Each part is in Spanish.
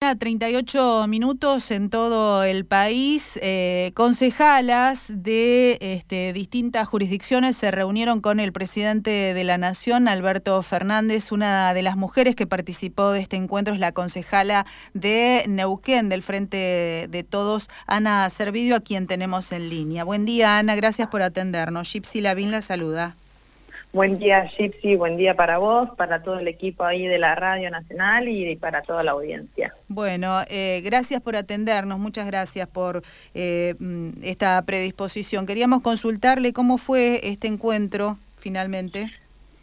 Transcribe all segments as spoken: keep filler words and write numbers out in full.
Ana, treinta y ocho minutos en todo el país. Eh, concejalas de este, distintas jurisdicciones se reunieron con el presidente de la Nación, Alberto Fernández. Una de las mujeres que participó de este encuentro es la concejala de Neuquén, del Frente de Todos, Ana Servidio, a quien tenemos en línea. Buen día, Ana, gracias por atendernos. Gypsy Lavín la saluda. Buen día, Gypsy, buen día para vos, para todo el equipo ahí de la Radio Nacional y para toda la audiencia. Bueno, eh, gracias por atendernos, muchas gracias por eh, esta predisposición. Queríamos consultarle cómo fue este encuentro finalmente.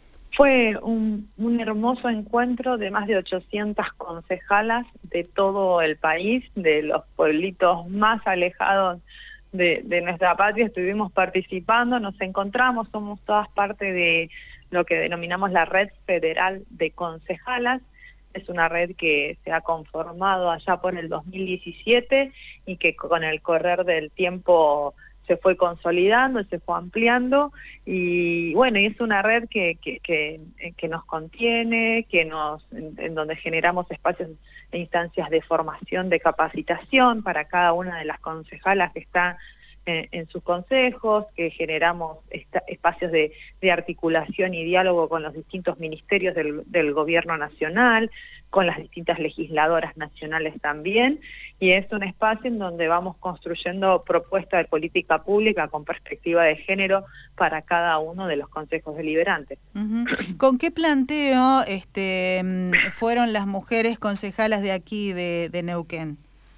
Fue un, un hermoso encuentro de más de ochocientas concejalas de todo el país, de los pueblitos más alejados De, de nuestra patria. Estuvimos participando, nos encontramos, somos todas parte de lo que denominamos la Red Federal de Concejalas. Es una red que se ha conformado allá por el dos mil diecisiete y que con el correr del tiempo se fue consolidando, se fue ampliando y bueno, y es una red que, que, que, que nos contiene, que nos, en, en donde generamos espacios e instancias de formación, de capacitación para cada una de las concejalas que está en, en sus consejos, que generamos esta, espacios de, de articulación y diálogo con los distintos ministerios del, del gobierno nacional, con las distintas legisladoras nacionales también, y es un espacio en donde vamos construyendo propuestas de política pública con perspectiva de género para cada uno de los consejos deliberantes. Uh-huh. ¿Con qué planteo este, fueron las mujeres concejalas de aquí, de, de Neuquén?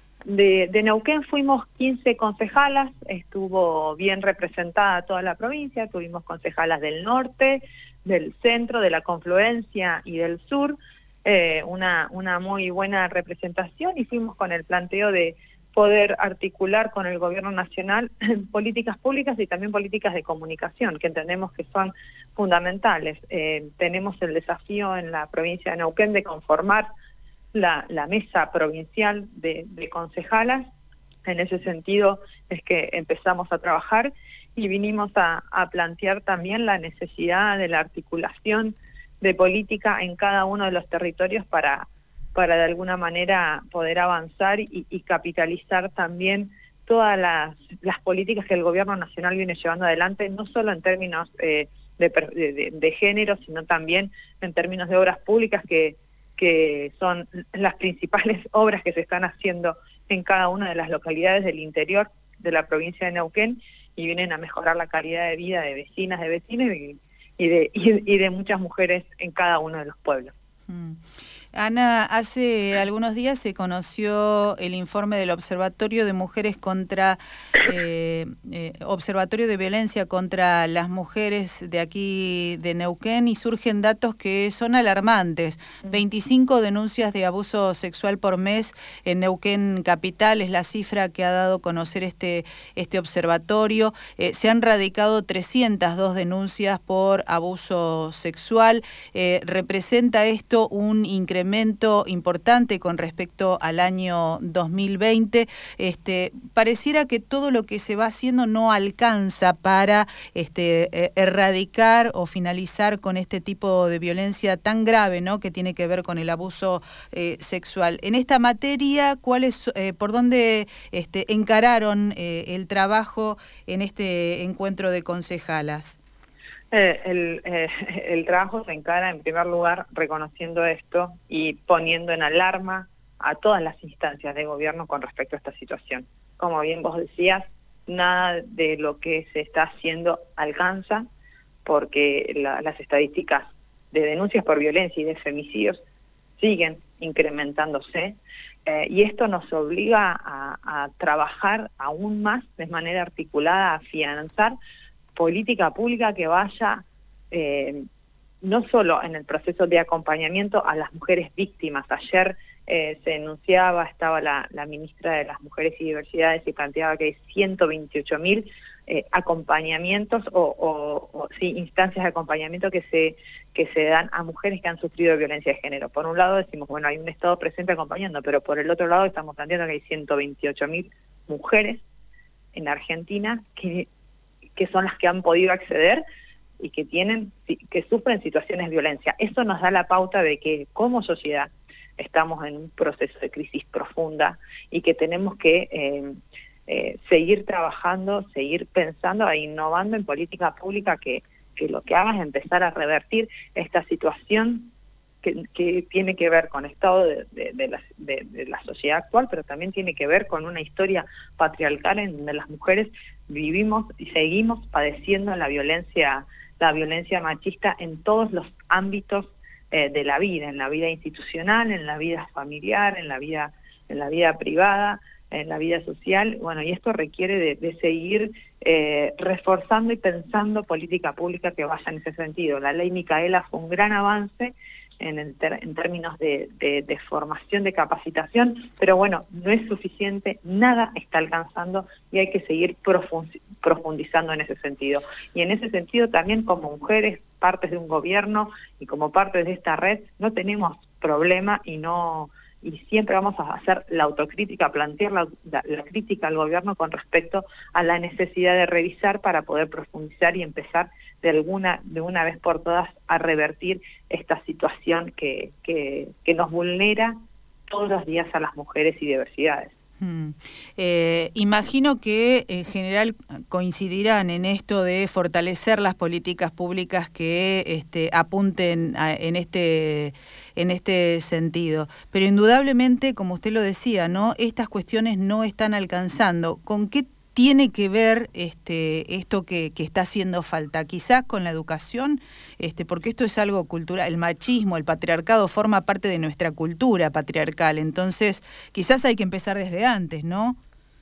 De, de Neuquén fuimos quince concejalas, estuvo bien representada toda la provincia, tuvimos concejalas del norte, del centro, de la confluencia y del sur, Eh, una, una muy buena representación y fuimos con el planteo de poder articular con el gobierno nacional políticas públicas y también políticas de comunicación, que entendemos que son fundamentales. Eh, tenemos el desafío en la provincia de Neuquén de conformar la, la mesa provincial de, de concejalas. En ese sentido es que empezamos a trabajar y vinimos a, a plantear también la necesidad de la articulación de política en cada uno de los territorios para, para de alguna manera poder avanzar y, y capitalizar también todas las, las políticas que el gobierno nacional viene llevando adelante, no solo en términos eh, de, de, de género, sino también en términos de obras públicas, que, que son las principales obras que se están haciendo en cada una de las localidades del interior de la provincia de Neuquén y vienen a mejorar la calidad de vida de vecinas, de vecinos y Y de, y de muchas mujeres en cada uno de los pueblos. Mm. Ana, hace algunos días se conoció el informe del Observatorio de Mujeres contra, eh, eh, Observatorio de Violencia contra las Mujeres de aquí de Neuquén y surgen datos que son alarmantes. veinticinco denuncias de abuso sexual por mes en Neuquén Capital es la cifra que ha dado a conocer este, este observatorio. Eh, se han radicado trescientas dos denuncias por abuso sexual. Eh, ¿Representa esto un incremento importante con respecto al año dos mil veinte? Este, pareciera que todo lo que se va haciendo no alcanza para este, eh, erradicar o finalizar con este tipo de violencia tan grave, ¿no?, que tiene que ver con el abuso eh, sexual. En esta materia, ¿cuál es, eh, por dónde este, encararon eh, el trabajo en este encuentro de concejalas? Eh, el, eh, el trabajo se encara en primer lugar reconociendo esto y poniendo en alarma a todas las instancias de gobierno con respecto a esta situación. Como bien vos decías, nada de lo que se está haciendo alcanza porque la, las estadísticas de denuncias por violencia y de femicidios siguen incrementándose eh, y esto nos obliga a, a trabajar aún más de manera articulada, a afianzar política pública que vaya eh, no solo en el proceso de acompañamiento a las mujeres víctimas. Ayer eh, se denunciaba, estaba la, la ministra de las Mujeres y Diversidades y planteaba que hay ciento veintiocho mil eh, acompañamientos o, o, o sí, instancias de acompañamiento que se, que se dan a mujeres que han sufrido violencia de género. Por un lado decimos, bueno, hay un Estado presente acompañando, pero por el otro lado estamos planteando que hay ciento veintiocho mil mujeres en Argentina que que son las que han podido acceder y que tienen, que sufren situaciones de violencia. Eso nos da la pauta de que como sociedad estamos en un proceso de crisis profunda y que tenemos que eh, eh, seguir trabajando, seguir pensando e innovando en política pública que, que lo que haga es empezar a revertir esta situación que, que tiene que ver con el estado de, de, de, la, de, de la sociedad actual, pero también tiene que ver con una historia patriarcal en donde las mujeres vivimos y seguimos padeciendo la violencia, la violencia machista en todos los ámbitos eh, de la vida, en la vida institucional, en la vida familiar, en la vida, en la vida privada, en la vida social. Bueno, y esto requiere de, de seguir eh, reforzando y pensando política pública que vaya en ese sentido. La ley Micaela fue un gran avance en, el ter en términos de, de, de formación, de capacitación, pero bueno, no es suficiente, nada está alcanzando y hay que seguir profundizando en ese sentido. Y en ese sentido también como mujeres, partes de un gobierno y como partes de esta red, no tenemos problema y no... y siempre vamos a hacer la autocrítica, plantear la, la, la crítica al gobierno con respecto a la necesidad de revisar para poder profundizar y empezar de alguna de una vez por todas a revertir esta situación que, que, que nos vulnera todos los días a las mujeres y diversidades. Hmm. Eh, imagino que en general coincidirán en esto de fortalecer las políticas públicas que este, apunten a, en este en este sentido. Pero indudablemente, como usted lo decía, ¿no? Estas cuestiones no están alcanzando. ¿Con qué tiene que ver este, esto que, que está haciendo falta? Quizás con la educación, este, porque esto es algo cultural, el machismo, el patriarcado forma parte de nuestra cultura patriarcal, entonces quizás hay que empezar desde antes, ¿no?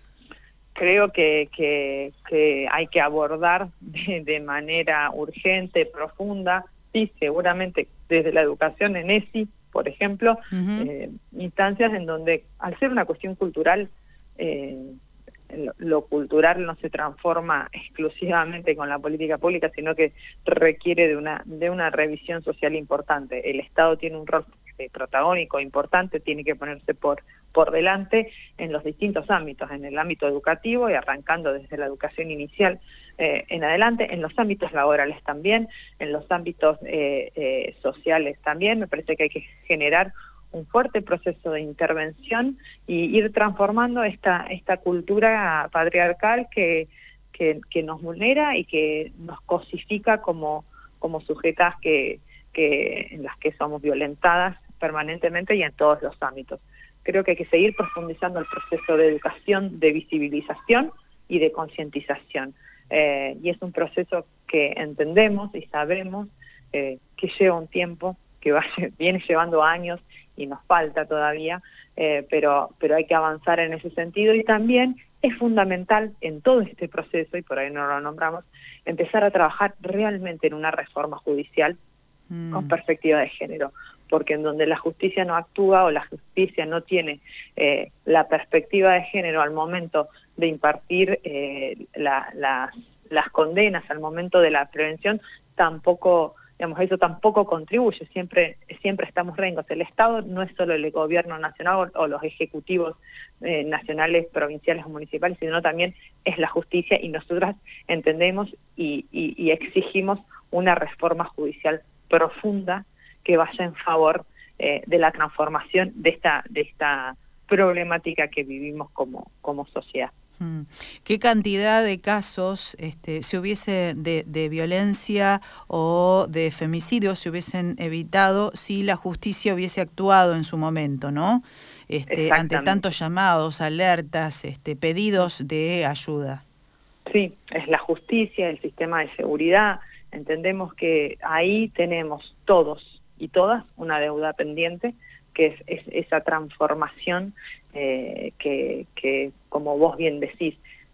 Creo que, que, que hay que abordar de, de manera urgente, profunda, sí, seguramente desde la educación en E S I, por ejemplo, uh-huh. eh, instancias en donde, al ser una cuestión cultural, eh, Lo, lo cultural no se transforma exclusivamente con la política pública, sino que requiere de una, de una revisión social importante. El Estado tiene un rol protagónico importante, tiene que ponerse por, por delante en los distintos ámbitos, en el ámbito educativo y arrancando desde la educación inicial eh, en adelante, en los ámbitos laborales también, en los ámbitos eh, eh, sociales también. Me parece que hay que generar un fuerte proceso de intervención y ir transformando esta, esta cultura patriarcal que, que, que nos vulnera y que nos cosifica como, como sujetas que, que, en las que somos violentadas permanentemente y en todos los ámbitos. Creo que hay que seguir profundizando el proceso de educación, de visibilización y de concientización. Eh, y es un proceso que entendemos y sabemos eh, que lleva un tiempo, que va, viene llevando años y nos falta todavía, eh, pero, pero hay que avanzar en ese sentido y también es fundamental en todo este proceso, y por ahí no lo nombramos, empezar a trabajar realmente en una reforma judicial mm. con perspectiva de género, porque en donde la justicia no actúa o la justicia no tiene eh, la perspectiva de género al momento de impartir eh, la, la, las condenas, al momento de la prevención, tampoco... Digamos, eso tampoco contribuye, siempre, siempre estamos rengos. El Estado no es solo el gobierno nacional o, o los ejecutivos eh, nacionales, provinciales o municipales, sino también es la justicia y nosotras entendemos y, y, y exigimos una reforma judicial profunda que vaya en favor eh, de la transformación de esta, de esta problemática que vivimos como, como sociedad. Mm. ¿Qué cantidad de casos este, se hubiese de, de violencia o de femicidio se hubiesen evitado si la justicia hubiese actuado en su momento, ¿no? Este, ante tantos llamados, alertas, este, pedidos de ayuda. Sí, es la justicia, el sistema de seguridad. Entendemos que ahí tenemos todos y todas una deuda pendiente, que es, es esa transformación eh, que, que, como vos bien decís,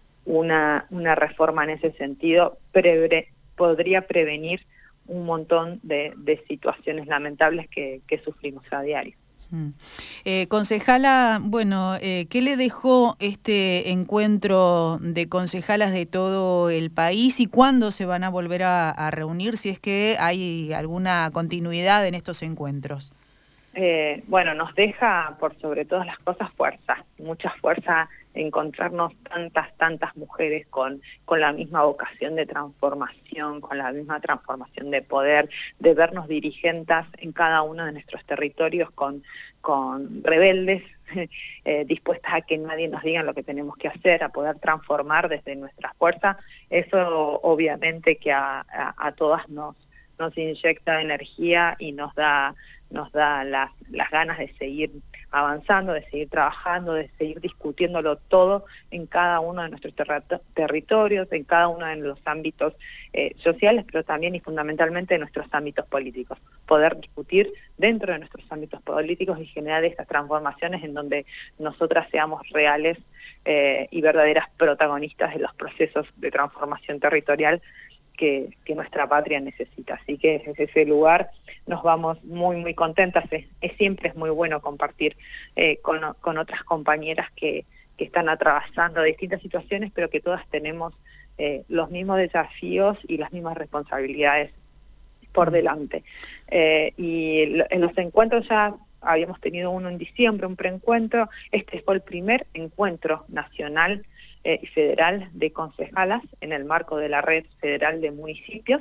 una, una reforma en ese sentido pre podría prevenir un montón de, de situaciones lamentables que, que sufrimos a diario. Mm. Eh, concejala, bueno, eh, ¿qué le dejó este encuentro de concejalas de todo el país y cuándo se van a volver a, a reunir, si es que hay alguna continuidad en estos encuentros? Eh, bueno, nos deja por sobre todas las cosas fuerza, mucha fuerza encontrarnos tantas, tantas mujeres con, con la misma vocación de transformación, con la misma transformación de poder, de vernos dirigentes en cada uno de nuestros territorios con, con rebeldes, eh, dispuestas a que nadie nos diga lo que tenemos que hacer, a poder transformar desde nuestra fuerza. Eso obviamente que a, a, a todas nos, nos inyecta energía y nos da, nos da las, las ganas de seguir avanzando, de seguir trabajando, de seguir discutiéndolo todo en cada uno de nuestros ter territorios, en cada uno de los ámbitos eh, sociales, pero también y fundamentalmente en nuestros ámbitos políticos. Poder discutir dentro de nuestros ámbitos políticos y generar estas transformaciones en donde nosotras seamos reales eh, y verdaderas protagonistas de los procesos de transformación territorial Que, que nuestra patria necesita. Así que desde ese lugar nos vamos muy, muy contentas. Es, es siempre es muy bueno compartir eh, con, con otras compañeras que, que están atravesando distintas situaciones, pero que todas tenemos eh, los mismos desafíos y las mismas responsabilidades por delante. Eh, y en los encuentros ya habíamos tenido uno en diciembre, un preencuentro. Este fue el primer encuentro nacional Eh, federal de concejalas en el marco de la Red Federal de Municipios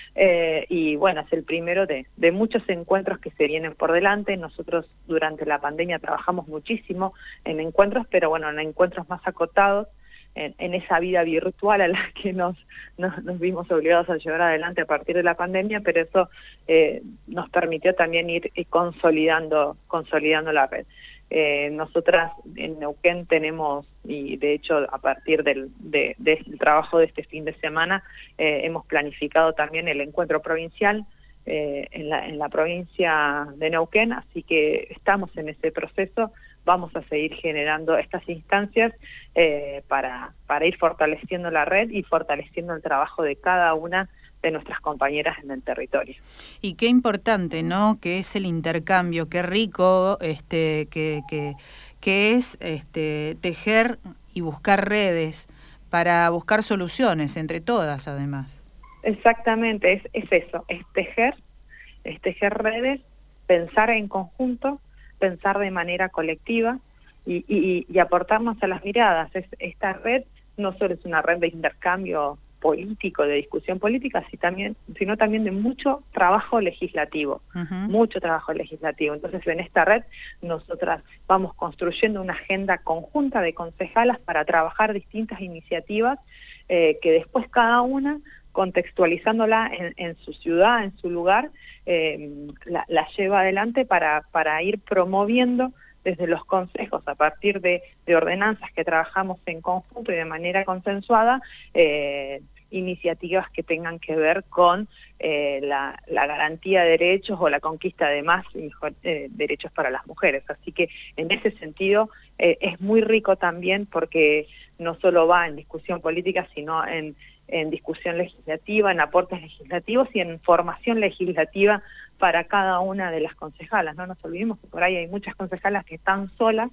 eh, y bueno, es el primero de, de muchos encuentros que se vienen por delante. Nosotros durante la pandemia trabajamos muchísimo en encuentros, pero bueno, en encuentros más acotados, en, en esa vida virtual a la que nos, nos, nos vimos obligados a llevar adelante a partir de la pandemia, pero eso eh, nos permitió también ir consolidando, consolidando la red. Eh, nosotras en Neuquén tenemos, y de hecho a partir del, de, de, del trabajo de este fin de semana, eh, hemos planificado también el encuentro provincial eh, en, la, en la provincia de Neuquén, así que estamos en ese proceso. Vamos a seguir generando estas instancias eh, para, para ir fortaleciendo la red y fortaleciendo el trabajo de cada una de nuestras compañeras en el territorio. Y qué importante, ¿no?, que es el intercambio, qué rico este, que, que, que es este, tejer y buscar redes para buscar soluciones entre todas, además. Exactamente, es, es eso, es tejer, es tejer redes, pensar en conjunto, pensar de manera colectiva y, y, y aportarnos a las miradas. Es, esta red no solo es una red de intercambio político, de discusión política, sino también, sino también de mucho trabajo legislativo, uh-huh. mucho trabajo legislativo. Entonces en esta red nosotras vamos construyendo una agenda conjunta de concejalas para trabajar distintas iniciativas eh, que después cada una, contextualizándola en, en su ciudad, en su lugar, eh, la, la lleva adelante para, para ir promoviendo desde los consejos, a partir de, de ordenanzas que trabajamos en conjunto y de manera consensuada, eh, iniciativas que tengan que ver con eh, la, la garantía de derechos o la conquista de más y mejor, eh, derechos para las mujeres. Así que en ese sentido eh, es muy rico también porque no solo va en discusión política, sino en, en discusión legislativa, en aportes legislativos y en formación legislativa para cada una de las concejalas. No nos olvidemos que por ahí hay muchas concejalas que están solas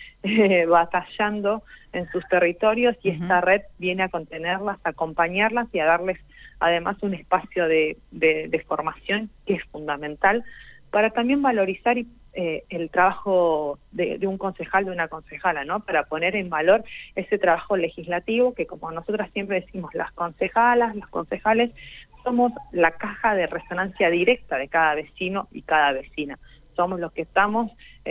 eh, batallando en sus territorios y uh-huh. esta red viene a contenerlas, a acompañarlas y a darles además un espacio de, de, de formación que es fundamental para también valorizar y Eh, el trabajo de, de un concejal, de una concejala, ¿no? Para poner en valor ese trabajo legislativo que, como nosotras siempre decimos, las concejalas, los concejales, somos la caja de resonancia directa de cada vecino y cada vecina. Somos los que estamos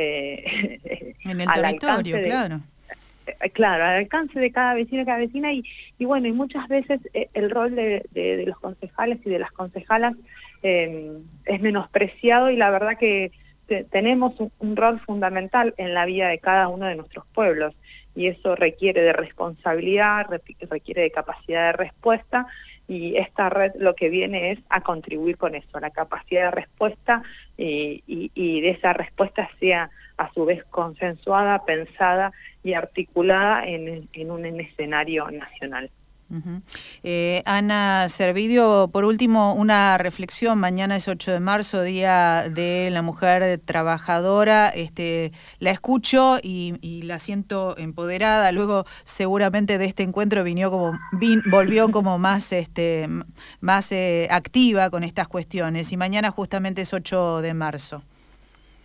eh, en el territorio, de, claro. Eh, claro, al alcance de cada vecino y cada vecina, y, y bueno, y muchas veces eh, el rol de, de, de los concejales y de las concejalas eh, es menospreciado, y la verdad que tenemos un, un rol fundamental en la vida de cada uno de nuestros pueblos, y eso requiere de responsabilidad, requiere de capacidad de respuesta, y esta red lo que viene es a contribuir con eso, a la capacidad de respuesta, y, y, y de esa respuesta sea a su vez consensuada, pensada y articulada en, en un en escenario nacional. Uh-huh. eh, Ana Servidio, por último, una reflexión. Mañana es ocho de marzo, Día de la Mujer Trabajadora. Este, la escucho y, y la siento empoderada. Luego, seguramente de este encuentro vino como, vin, volvió como más, este, más eh, activa con estas cuestiones. Y mañana justamente es ocho de marzo.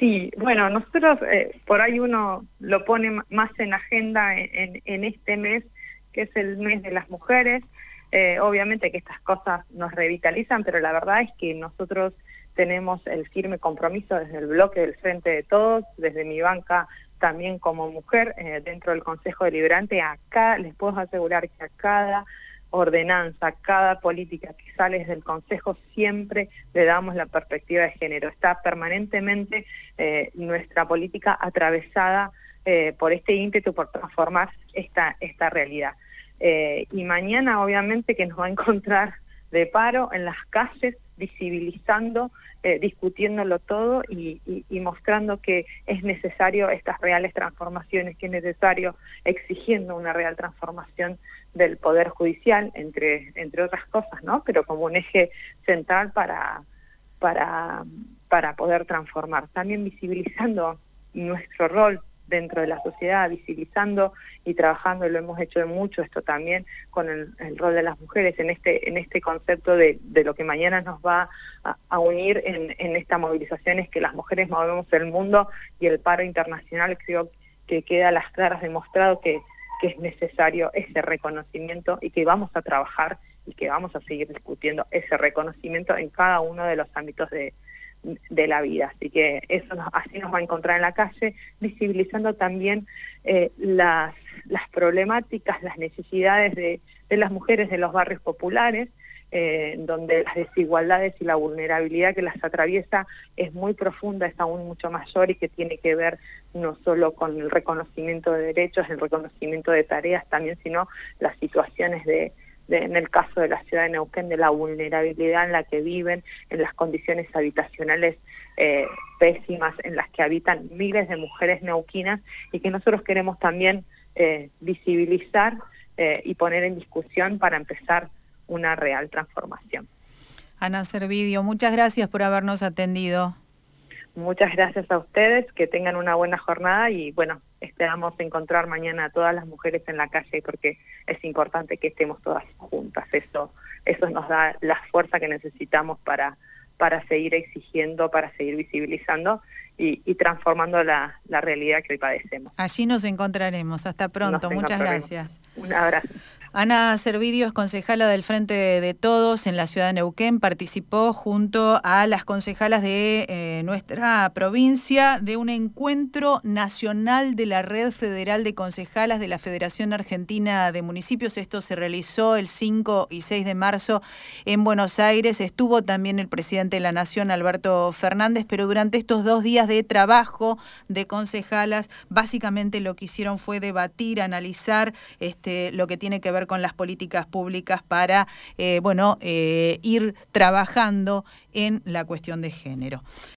Sí, bueno, nosotros eh, por ahí uno lo pone más en agenda en, en, en este mes, que es el mes de las mujeres. Eh, obviamente que estas cosas nos revitalizan, pero la verdad es que nosotros tenemos el firme compromiso desde el bloque del Frente de Todos, desde mi banca también como mujer, eh, dentro del Consejo Deliberante. Acá les puedo asegurar que a cada ordenanza, cada política que sale desde el Consejo siempre le damos la perspectiva de género. Está permanentemente eh, nuestra política atravesada eh, por este ímpetu por transformar esta, esta realidad. Eh, y mañana obviamente que nos va a encontrar de paro en las calles, visibilizando, eh, discutiéndolo todo y, y, y mostrando que es necesario estas reales transformaciones, que es necesario exigiendo una real transformación del Poder Judicial, entre, entre otras cosas, ¿no? Pero como un eje central para, para, para poder transformar. También visibilizando nuestro rol dentro de la sociedad, visibilizando y trabajando, y lo hemos hecho de mucho esto también, con el, el rol de las mujeres en este, en este concepto de, de lo que mañana nos va a, a unir en, en esta movilización, es que las mujeres movemos el mundo, y el paro internacional creo que queda a las claras demostrado que, que es necesario ese reconocimiento, y que vamos a trabajar y que vamos a seguir discutiendo ese reconocimiento en cada uno de los ámbitos de de la vida. Así que eso nos, así nos va a encontrar en la calle, visibilizando también eh, las, las problemáticas, las necesidades de, de las mujeres de los barrios populares, eh, donde las desigualdades y la vulnerabilidad que las atraviesa es muy profunda, es aún mucho mayor, y que tiene que ver no solo con el reconocimiento de derechos, el reconocimiento de tareas también, sino las situaciones de De, en el caso de la ciudad de Neuquén, de la vulnerabilidad en la que viven, en las condiciones habitacionales eh, pésimas en las que habitan miles de mujeres neuquinas, y que nosotros queremos también eh, visibilizar eh, y poner en discusión para empezar una real transformación. Ana Servidio, muchas gracias por habernos atendido. Muchas gracias a ustedes, que tengan una buena jornada, y bueno, esperamos encontrar mañana a todas las mujeres en la calle, porque es importante que estemos todas juntas. Eso, eso nos da la fuerza que necesitamos para, para seguir exigiendo, para seguir visibilizando y, y transformando la, la realidad que hoy padecemos. Allí nos encontraremos. Hasta pronto. Muchas gracias. Un abrazo. Ana Servidio es concejala del Frente de Todos en la ciudad de Neuquén. Participó junto a las concejalas de eh, nuestra provincia de un encuentro nacional de la Red Federal de Concejalas de la Federación Argentina de Municipios. Esto se realizó el cinco y seis de marzo en Buenos Aires. Estuvo también el presidente de la Nación, Alberto Fernández, pero durante estos dos días de trabajo de concejalas, básicamente lo que hicieron fue debatir, analizar este, lo que tiene que ver con las políticas públicas para eh, bueno, eh, ir trabajando en la cuestión de género.